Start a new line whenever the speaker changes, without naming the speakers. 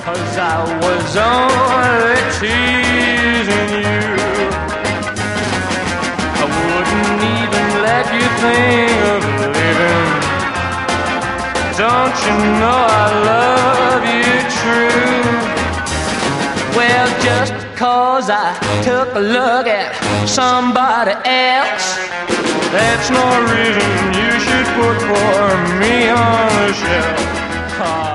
'cause I was only teasing you. I wouldn't even let you think of leaving. Don't you know I love you true? Well, just 'cause I took a look at somebody else, that's no reason you should put for me on the shelf.